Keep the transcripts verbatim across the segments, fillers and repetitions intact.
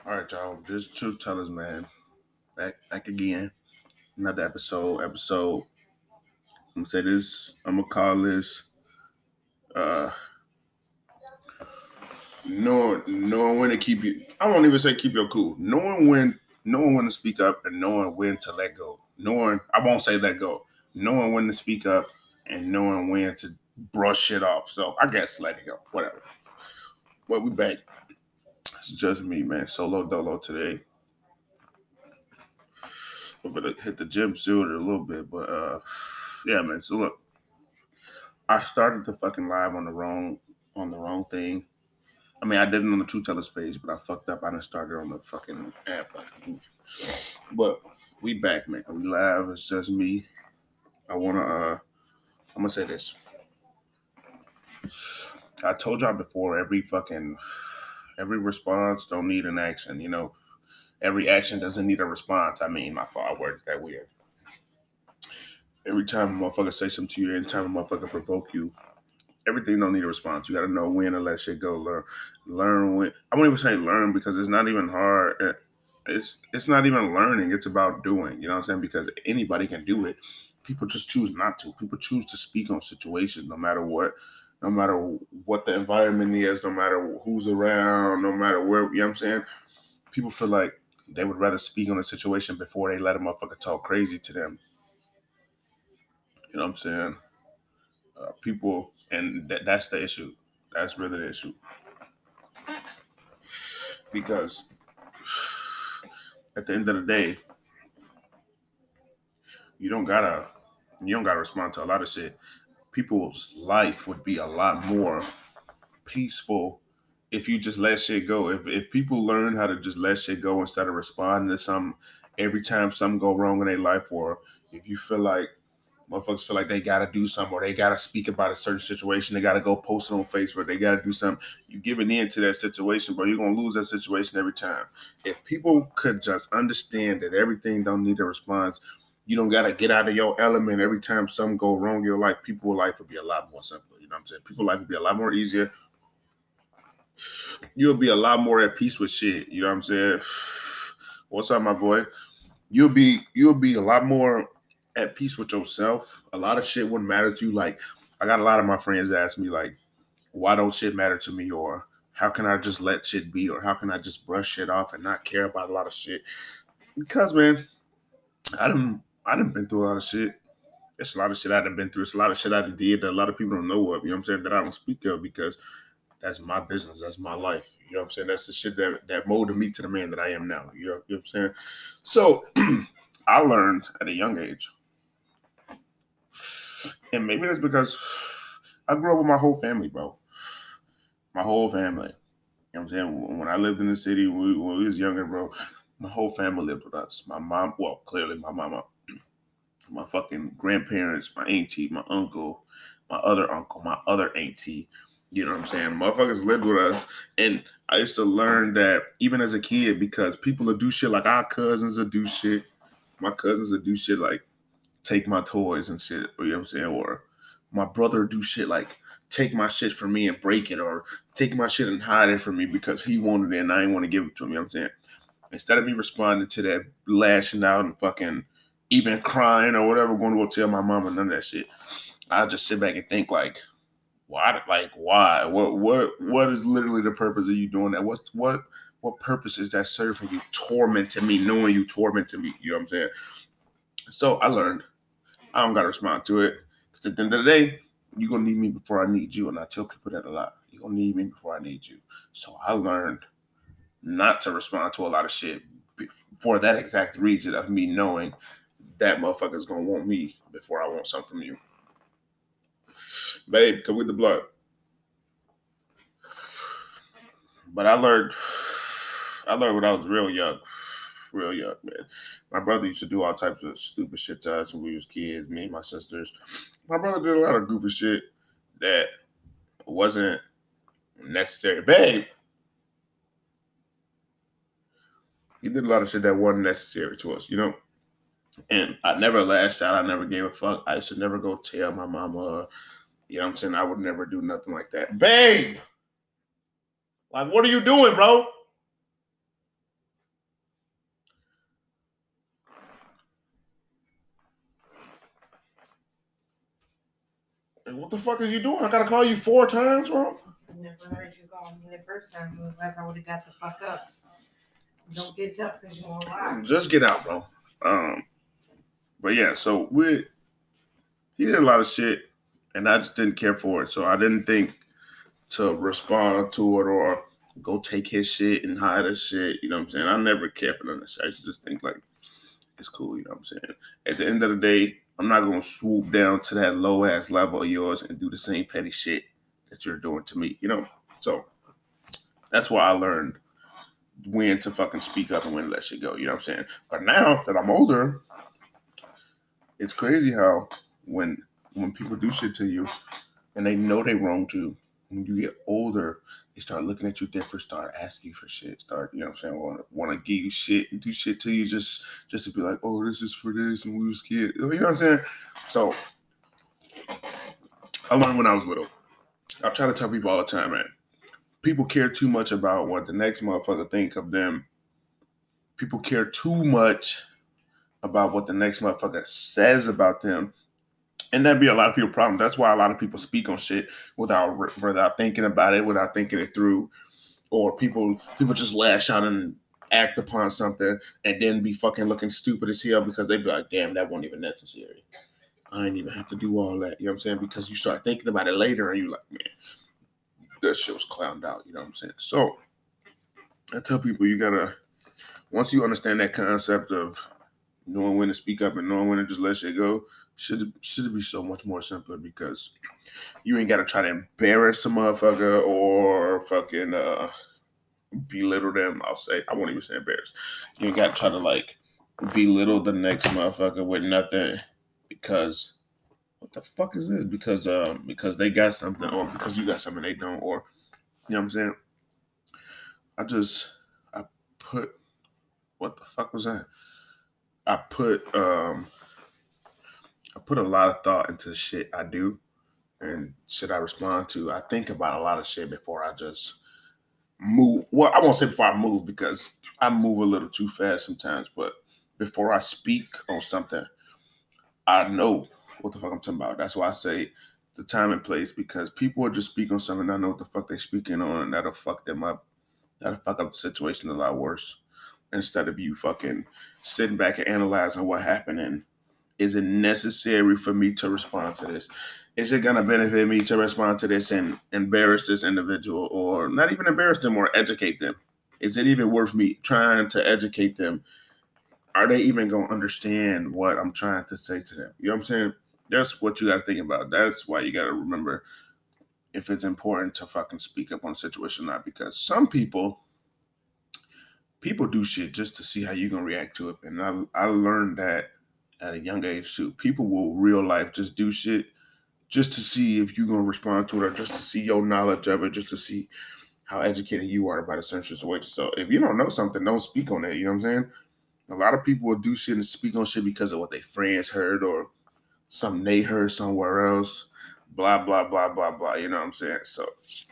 All right, y'all. This is Truth Tellers, man. Back, back again. Another episode. Episode. I'm gonna say this. I'm gonna call this. Uh, knowing, knowing when to keep you. I won't even say keep your cool. Knowing when, knowing when to speak up, and knowing when to let go. Knowing, I won't say let go. Knowing when to speak up, and knowing when to brush shit off. So I guess let it go. Whatever. Well, we back. It's just me, man. Solo dolo today. I'm gonna hit the gym soon a little bit, but uh, yeah, man. So look, I started the fucking live on the wrong on the wrong thing. I mean, I did it on the True Tellers page, but I fucked up. I didn't start it on the fucking app like a goofy. But we back, man. We live. It's just me. I wanna. uh I'm gonna say this. I told y'all before. Every fucking every response don't need an action. You know, every action doesn't need a response. I mean, my fault. I worded that weird. Every time a motherfucker say something to you, anytime a motherfucker provoke you, everything don't need a response. You got to know when to let shit go. Learn, learn when. I won't even say learn because it's not even hard. Eh, It's it's not even learning. It's about doing. You know what I'm saying? Because anybody can do it. People just choose not to. People choose to speak on situations, no matter what, no matter what the environment is, no matter who's around, no matter where. You know what I'm saying? People feel like they would rather speak on a situation before they let a motherfucker talk crazy to them. You know what I'm saying? Uh, people, and th- that's the issue. That's really the issue. Because at the end of the day, you don't gotta you don't gotta respond to a lot of shit. People's life would be a lot more peaceful if you just let shit go. If if people learn how to just let shit go instead of responding to something every time something go wrong in their life, or if you feel like motherfuckers feel like they gotta do something or they gotta speak about a certain situation, they gotta go post it on Facebook, they gotta do something. You giving in to that situation, bro, you're gonna lose that situation every time. If people could just understand that everything don't need a response, you don't gotta get out of your element every time something go wrong in your life, people's life would be a lot more simpler. You know what I'm saying? People's life would be a lot more easier. You'll be a lot more at peace with shit. You know what I'm saying? What's up, my boy? You'll be you'll be a lot more at peace with yourself. A lot of shit wouldn't matter to you. Like, I got a lot of my friends ask me like, why don't shit matter to me, or how can I just let shit be, or how can I just brush shit off and not care about a lot of shit? Because man, I done I done been through a lot of shit. It's a lot of shit I done been through. It's a lot of shit I done did that a lot of people don't know of. You know what I'm saying? That I don't speak of because that's my business. That's my life. You know what I'm saying? That's the shit that, that molded me to the man that I am now. You know, you know what I'm saying? So I learned at a young age. And maybe that's because I grew up with my whole family, bro. My whole family. You know what I'm saying? When I lived in the city, when we, when we was younger, bro, my whole family lived with us. My mom, well, clearly my mama, my fucking grandparents, my auntie, my uncle, my other uncle, my other auntie. You know what I'm saying? Motherfuckers lived with us. And I used to learn that even as a kid, because people will do shit like our cousins will do shit. My cousins will do shit like take my toys and shit. You know what I'm saying? Or my brother do shit like take my shit from me and break it, or take my shit and hide it from me because he wanted it and I didn't want to give it to him. You know what I'm saying? Instead of me responding to that, lashing out and fucking even crying or whatever, going to go tell my mama, none of that shit. I'll just sit back and think like, why? Like, why? What? What? What is literally the purpose of you doing that? What's what? What purpose is that serving you, tormenting me, knowing you tormenting me? You know what I'm saying? So I learned I don't gotta respond to it. Because at the end of the day, you're gonna need me before I need you. And I tell people that a lot. You're gonna need me before I need you. So I learned not to respond to a lot of shit for that exact reason of me knowing that motherfucker's gonna want me before I want something from you. Babe, come with the blood. But I learned I learned when I was real young. Real young, man. My brother used to do all types of stupid shit to us when we was kids, me and my sisters. My brother did a lot of goofy shit that wasn't necessary. Babe, he did a lot of shit that wasn't necessary to us, you know? And I never lashed out. I never gave a fuck. I used to never go tell my mama, you know what I'm saying? I would never do nothing like that. Babe! Like, what are you doing, bro? Like, what the fuck is you doing? I gotta call you four times, bro. I never heard you call me the first time. Otherwise, I would have got the fuck up. Don't get up because you won't lie. Just get out, bro. Um, but yeah, so we he did a lot of shit, and I just didn't care for it. So I didn't think to respond to it or go take his shit and hide his shit. You know what I'm saying? I never cared for none of that shit. I used to just think like it's cool. You know what I'm saying? At the end of the day, I'm not gonna swoop down to that low ass level of yours and do the same petty shit that you're doing to me. You know? So that's why I learned when to fucking speak up and when to let shit go. You know what I'm saying? But now that I'm older, it's crazy how when when people do shit to you and they know they wronged you, when you get older, they start looking at you different, start asking you for shit, start, you know what I'm saying, want to want to give you shit and do shit to you just just to be like, oh, this is for this and we was kids. You know what I'm saying? So I learned when I was little. I try to tell people all the time, man. People care too much about what the next motherfucker think of them. People care too much about what the next motherfucker says about them. And that'd be a lot of people's problem. That's why a lot of people speak on shit without without thinking about it, without thinking it through. Or people people just lash out and act upon something and then be fucking looking stupid as hell because they be like, damn, that wasn't even necessary. I didn't even have to do all that. You know what I'm saying? Because you start thinking about it later and you're like, man, that shit was clowned out. You know what I'm saying? So I tell people you gotta, once you understand that concept of knowing when to speak up and knowing when to just let shit go, should should be so much more simpler because you ain't gotta try to embarrass a motherfucker or fucking uh, belittle them. I'll say I won't even say embarrass. You ain't gotta try to like belittle the next motherfucker with nothing because what the fuck is this? Because um because they got something or because you got something they don't, or you know what I'm saying? I just I put what the fuck was that? I put um I put a lot of thought into shit I do and shit I respond to. I think about a lot of shit before I just move. Well, I won't say before I move because I move a little too fast sometimes, but before I speak on something, I know what the fuck I'm talking about. That's why I say the time and place because people will just speak on something, I know what the fuck they're speaking on, and that'll fuck them up. That'll fuck up the situation a lot worse. Instead of you fucking sitting back and analyzing what happened and is it necessary for me to respond to this? Is it going to benefit me to respond to this and embarrass this individual or not even embarrass them or educate them? Is it even worth me trying to educate them? Are they even going to understand what I'm trying to say to them? You know what I'm saying? That's what you got to think about. That's why you got to remember if it's important to fucking speak up on a situation or not. Because some people, people do shit just to see how you're going to react to it. And I, I learned that at a young age too. People will real life just do shit just to see if you're gonna respond to it or just to see your knowledge of it, just to see how educated you are about a certain situation. So if you don't know something, don't speak on it. You know what I'm saying? A lot of people will do shit and speak on shit because of what their friends heard or something they heard somewhere else. Blah blah blah blah blah. You know what I'm saying? So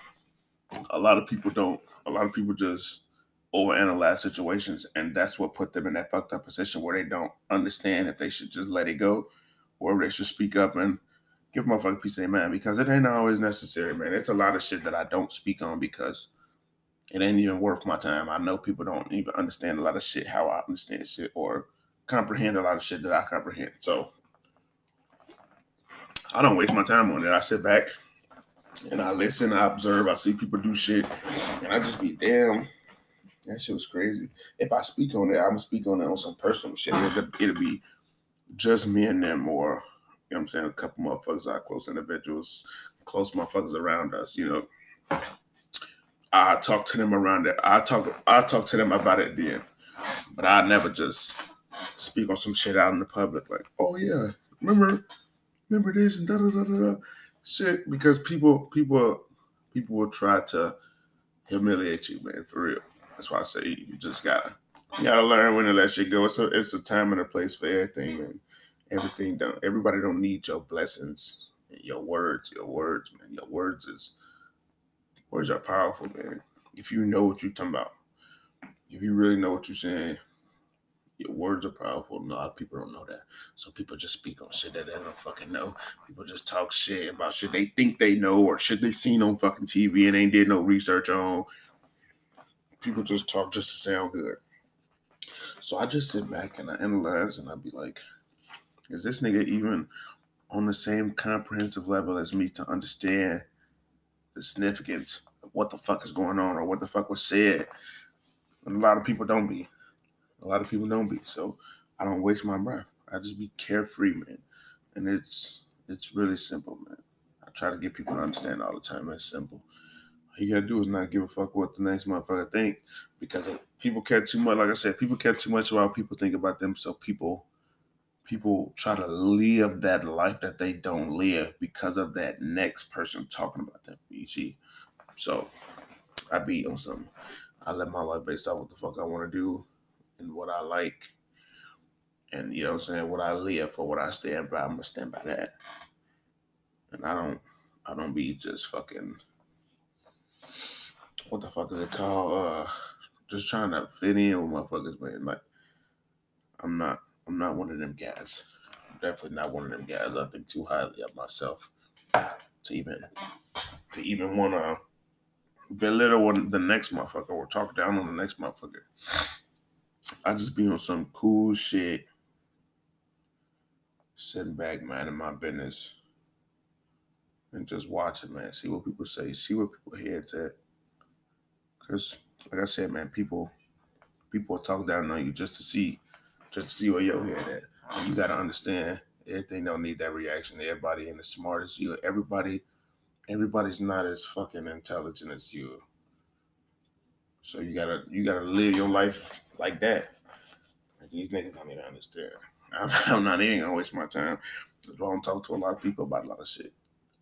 a lot of people don't. A lot of people just overanalyze situations, and that's what put them in that fucked up position where they don't understand if they should just let it go or they should speak up and give a motherfucker a piece of their mind because it ain't always necessary, man. It's a lot of shit that I don't speak on because it ain't even worth my time. I know people don't even understand a lot of shit how I understand shit or comprehend a lot of shit that I comprehend. So I don't waste my time on it. I sit back and I listen, I observe, I see people do shit, and I just be damn. That shit was crazy. If I speak on it, I'm gonna speak on it on some personal shit. It'll, it'll be just me and them, or you know what I'm saying, a couple motherfuckers, our close individuals, close motherfuckers around us. You know, I talk to them around it. I talk, I talk to them about it then, but I never just speak on some shit out in the public. Like, oh yeah, remember, remember this and da da da da da shit, because people, people, people will try to humiliate you, man, for real. That's why I say you just gotta you gotta learn when to let shit go. It's a it's a time and a place for everything, man. Everything don't everybody don't need your blessings and your words, your words, man. Your words is words are powerful, man. If you know what you're talking about, if you really know what you're saying, Your words are powerful, and a lot of people don't know that. So people just speak on shit that they don't fucking know. People just talk shit about shit they think they know or shit they seen on fucking T V and ain't did no research on. People just talk just to sound good. So I just sit back and I analyze and I be like, is this nigga even on the same comprehensive level as me to understand the significance of what the fuck is going on or what the fuck was said? And a lot of people don't be. A lot of people don't be. So I don't waste my breath. I just be carefree, man. And it's it's really simple, man. I try to get people to understand all the time. It's simple. All you gotta do is not give a fuck what the next motherfucker think, because if people care too much. Like I said, people care too much about what people think about them. So people people try to live that life that they don't live because of that next person talking about them. You see, so I be on something. I live my life based off what the fuck I want to do and what I like, and you know what I'm saying, what I live for, what I stand by. I'm gonna stand by that, and I don't, I don't be just fucking. What the fuck is it called? Uh, just trying to fit in with motherfuckers, man. Like, I'm not, I'm not one of them guys. I'm definitely not one of them guys. I think too highly of myself to even, to even want to belittle one, the next motherfucker or talk down on the next motherfucker. I just be on some cool shit, sitting back, man, in my business, and just watching, man. See what people say. See what people heads at. Cause, like I said, man, people, people will talk down on you just to see, just to see where your head at. And you gotta understand, everything don't need that reaction. Everybody ain't as smart as you. Everybody, everybody's not as fucking intelligent as you. So you gotta, you gotta live your life like that. Like, these niggas don't even understand. I'm, I'm not even gonna waste my time. That's why I'm talking to a lot of people about a lot of shit.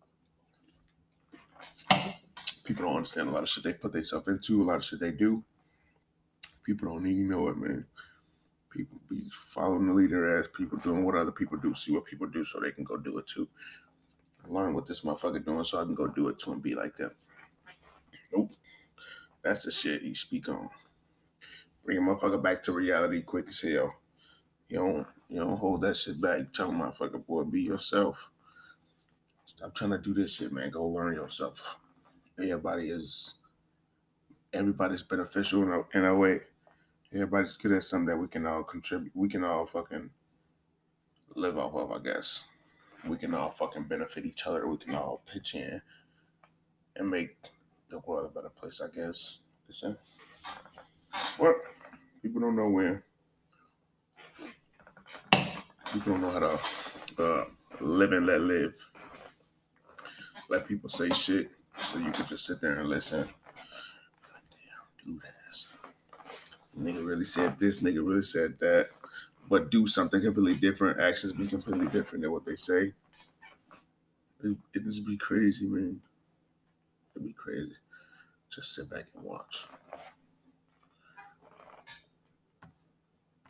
People don't understand a lot of shit they put themselves into, a lot of shit they do. People don't even know it, man. People be following the leader as people doing what other people do, see what people do so they can go do it too. Learn what this motherfucker doing so I can go do it too and be like them. Nope. That's the shit you speak on. Bring a motherfucker back to reality quick as hell. You don't, you don't hold that shit back. You tell a motherfucker, boy, be yourself. Stop trying to do this shit, man. Go learn yourself. Everybody is, everybody's beneficial in a, in a way. Everybody's good at something that we can all contribute. We can all fucking live off of, I guess. We can all fucking benefit each other. We can all pitch in and make the world a better place, I guess. Listen. Well, people don't know when. People don't know how to uh, live and let live. Let people say shit so you can just sit there and listen. Damn, do this. Nigga really said this, nigga really said that. But do something completely different. Actions be completely different than what they say. It, it just be crazy, man. It'd be crazy. Just sit back and watch.